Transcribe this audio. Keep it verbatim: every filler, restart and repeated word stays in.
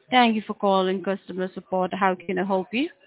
Thank you for calling customer support. How can I help you?